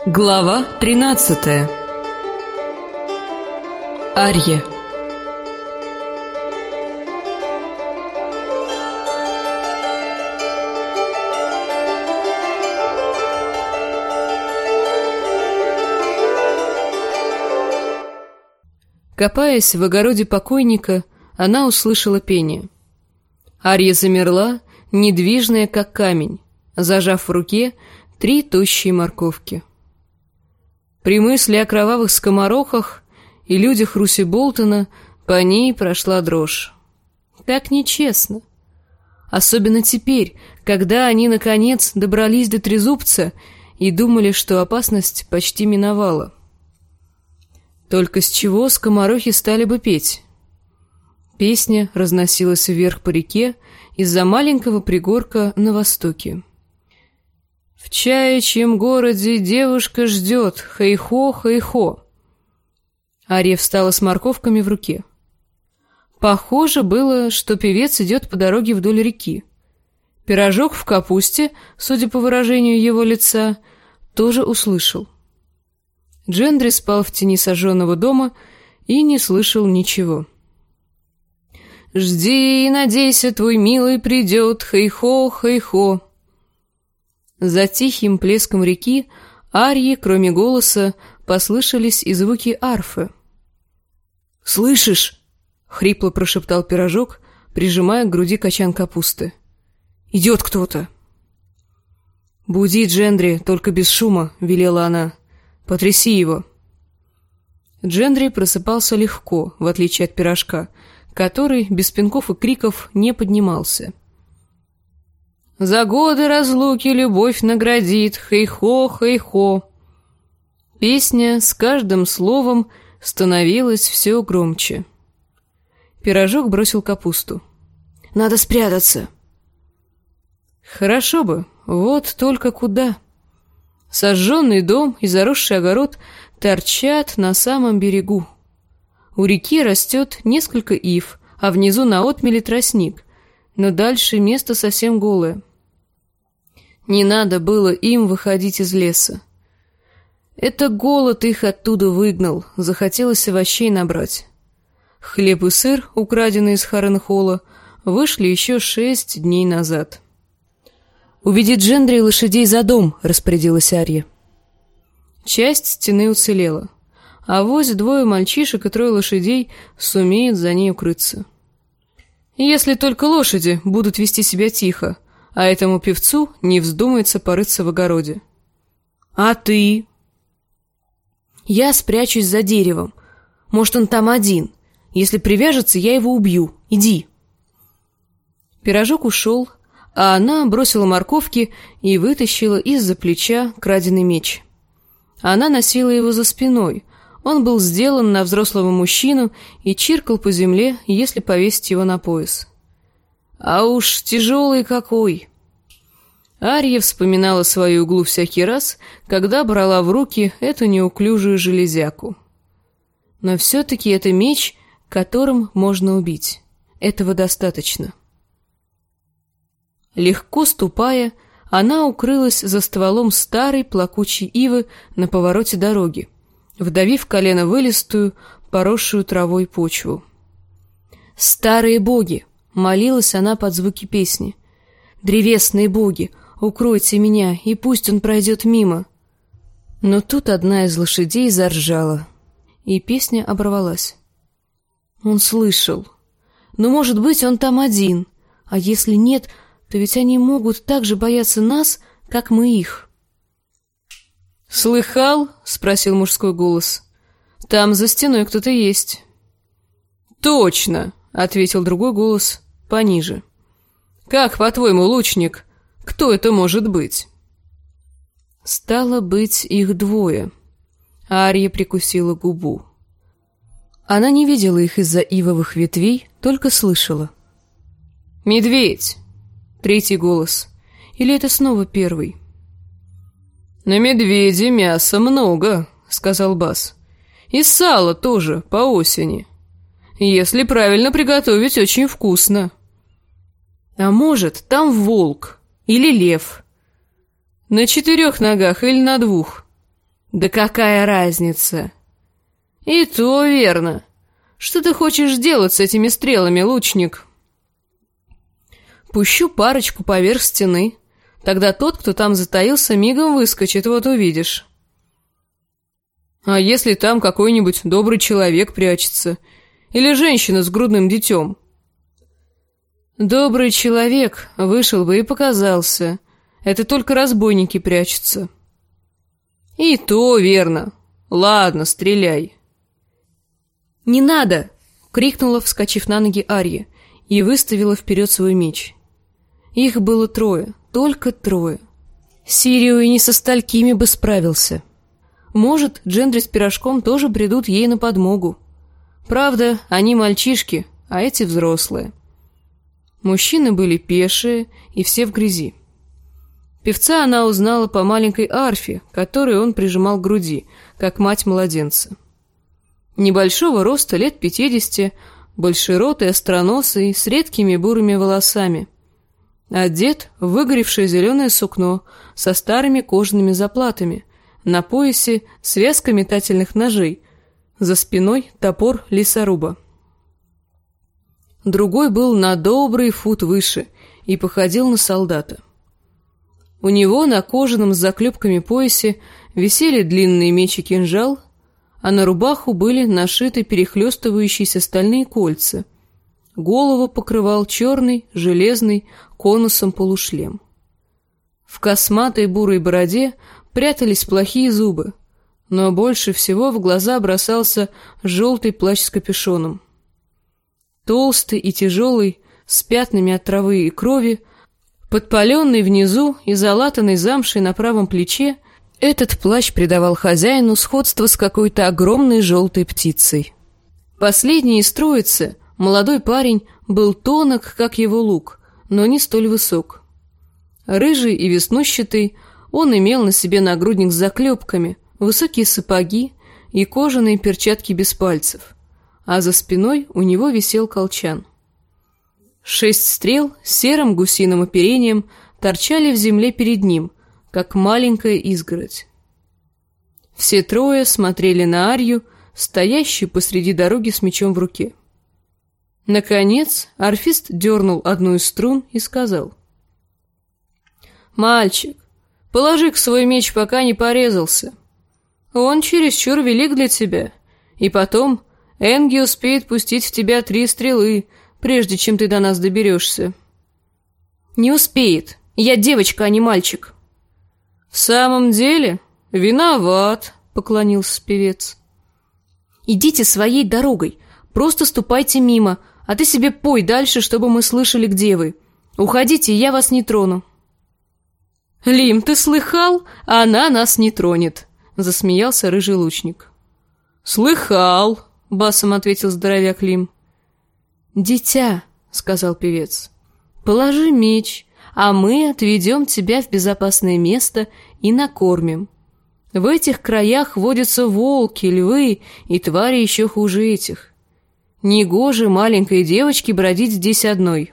Глава 13. Арья. Копаясь в огороде покойника, она услышала пение. Арья замерла, недвижная, как камень, зажав в руке 3 тощие морковки. При мысли о кровавых скоморохах и людях Руси Болтона по ней прошла дрожь. Так нечестно. Особенно теперь, когда они, наконец, добрались до Трезубца и думали, что опасность почти миновала. Только с чего скоморохи стали бы петь? Песня разносилась вверх по реке из-за маленького пригорка на востоке. В чаячьем городе девушка ждет, хей-хо, хей-хо. Арья встала с морковками в руке. Похоже было, что певец идет по дороге вдоль реки. Пирожок в капусте, судя по выражению его лица, тоже услышал. Джендри спал в тени сожженного дома и не слышал ничего. «Жди и надейся, твой милый придет, хей-хо, хей-хо». За тихим плеском реки Арьи, кроме голоса, послышались и звуки арфы. «Слышишь?» — хрипло прошептал Пирожок, прижимая к груди качан капусты. «Идет кто-то!» «Буди Джендри, только без шума», — велела она. «Потряси его». Джендри просыпался легко, в отличие от Пирожка, который без пинков и криков не поднимался. «За годы разлуки любовь наградит, хей-хо, хей-хо». Песня с каждым словом становилась все громче. Пирожок бросил капусту. «Надо спрятаться». «Хорошо бы, вот только куда?» Сожженный дом и заросший огород торчат на самом берегу. У реки растет несколько ив, а внизу на отмеле тростник, но дальше место совсем голое. Не надо было им выходить из леса. Это голод их оттуда выгнал, захотелось овощей набрать. Хлеб и сыр, украденные из Харенхола, вышли еще 6 дней назад. «Уведи Джендри и лошадей за дом», — распорядилась Арья. Часть стены уцелела, а вось 2 мальчишек и 3 лошадей сумеют за ней укрыться. Если только лошади будут вести себя тихо, а этому певцу не вздумается порыться в огороде. «А ты?» «Я спрячусь за деревом. Может, он там один. Если привяжется, я его убью. Иди». Пирожок ушел, а она бросила морковки и вытащила из-за плеча краденый меч. Она носила его за спиной. Он был сделан на взрослого мужчину и чиркал по земле, если повесить его на пояс. А уж тяжелый какой! Арья вспоминала свою углу всякий раз, когда брала в руки эту неуклюжую железяку. Но все-таки это меч, которым можно убить. Этого достаточно. Легко ступая, она укрылась за стволом старой плакучей ивы на повороте дороги, вдавив колено в илистую, поросшую травой почву. «Старые боги!» — молилась она под звуки песни. «Древесные боги, укройте меня, и пусть он пройдет мимо». Но тут одна из лошадей заржала, и песня оборвалась. Он слышал. Но, может быть, он там один, а если нет, то ведь они могут так же бояться нас, как мы их. «Слыхал?» — спросил мужской голос. «Там за стеной кто-то есть». «Точно!» — ответил другой голос пониже. «Как, по-твоему, лучник, кто это может быть?» Стало быть, их 2. Арья прикусила губу. Она не видела их из-за ивовых ветвей, только слышала. «Медведь!» — 3 голос. Или это снова 1? «На медведе мяса много», — сказал бас. «И сало тоже по осени. Если правильно приготовить, очень вкусно». «А может, там волк или лев?» «На 4 ногах или на 2?» «Да какая разница?» «И то верно. Что ты хочешь делать с этими стрелами, лучник?» «Пущу парочку поверх стены. Тогда тот, кто там затаился, мигом выскочит, вот увидишь». «А если там какой-нибудь добрый человек прячется? Или женщина с грудным детем?» «Добрый человек вышел бы и показался. Это только разбойники прячутся». «И то верно. Ладно, стреляй». «Не надо!» — крикнула, вскочив на ноги Арья, и выставила вперед свой меч. Их было 3, только 3. Сирио и не со столькими бы справился. Может, Джендри с пирожком тоже придут ей на подмогу. Правда, они мальчишки, а эти взрослые. Мужчины были пешие и все в грязи. Певца она узнала по маленькой арфе, которую он прижимал к груди, как мать младенца. Небольшого роста, лет 50, большеротый, остроносый, с редкими бурыми волосами. Одет в выгоревшее зеленое сукно со старыми кожаными заплатами, на поясе связка метательных ножей, за спиной топор лесоруба. Другой был на добрый фут выше и походил на солдата. У него на кожаном с заклепками поясе висели длинные меч и кинжал, а на рубаху были нашиты перехлестывающиеся стальные кольца. Голову покрывал черный, железный, конусом полушлем. В косматой бурой бороде прятались плохие зубы, но больше всего в глаза бросался желтый плащ с капюшоном. Толстый и тяжелый, с пятнами от травы и крови, подпаленный внизу и залатанный замшей на правом плече, этот плащ придавал хозяину сходство с какой-то огромной желтой птицей. Последний из троицы, молодой парень, был тонок, как его лук, но не столь высок. Рыжий и веснущатый, он имел на себе нагрудник с заклепками, высокие сапоги и кожаные перчатки без пальцев, а за спиной у него висел колчан. 6 стрел с серым гусиным оперением торчали в земле перед ним, как маленькая изгородь. Все 3 смотрели на Арью, стоящую посреди дороги с мечом в руке. Наконец арфист дернул одну из струн и сказал: «Мальчик, положи-ка свой меч, пока не порезался. Он чересчур велик для тебя, и потом Энги успеет пустить в тебя 3 стрелы, прежде чем ты до нас доберешься». «Не успеет. Я девочка, а не мальчик». «В самом деле? Виноват», — поклонился певец. «Идите своей дорогой, просто ступайте мимо, а ты себе пой дальше, чтобы мы слышали, где вы. Уходите, я вас не трону». «Лим, ты слыхал? Она нас не тронет», — засмеялся рыжий лучник. «Слыхал», — басом ответил здоровяк Лим. «Дитя», — сказал певец, — «положи меч, а мы отведем тебя в безопасное место и накормим. В этих краях водятся волки, львы и твари еще хуже этих. Негоже маленькой девочке бродить здесь одной».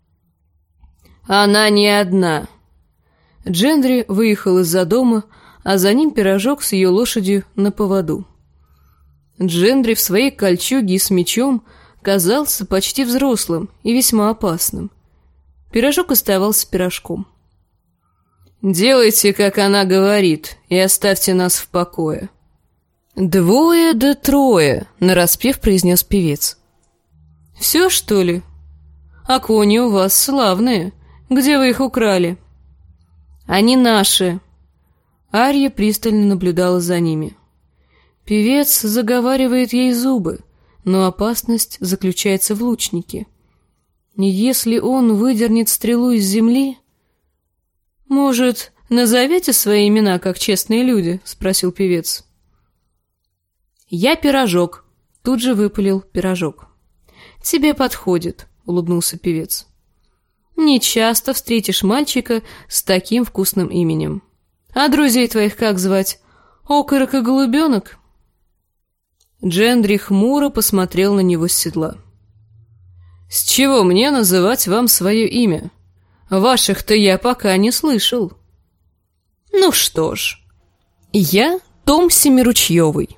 «Она не одна». Джендри выехал из-за дома, а за ним пирожок с ее лошадью на поводу. Джендри в своей кольчуге и с мечом казался почти взрослым и весьма опасным. Пирожок оставался пирожком. «Делайте, как она говорит, и оставьте нас в покое». 2 да 3, нараспев произнес певец. «Все, что ли? А кони у вас славные. Где вы их украли?» «Они наши». Арья пристально наблюдала за ними. Певец заговаривает ей зубы, но опасность заключается в лучнике. Если он выдернет стрелу из земли... «Может, назовете свои имена, как честные люди?» — спросил певец. «Я Пирожок», — тут же выпалил Пирожок. «Тебе подходит», — улыбнулся певец. «Не часто встретишь мальчика с таким вкусным именем. А друзей твоих как звать? Окорок и Голубенок?» Джендри хмуро посмотрел на него с седла. «С чего мне называть вам свое имя? Ваших-то я пока не слышал». «Ну что ж, я Том Семиручьевый.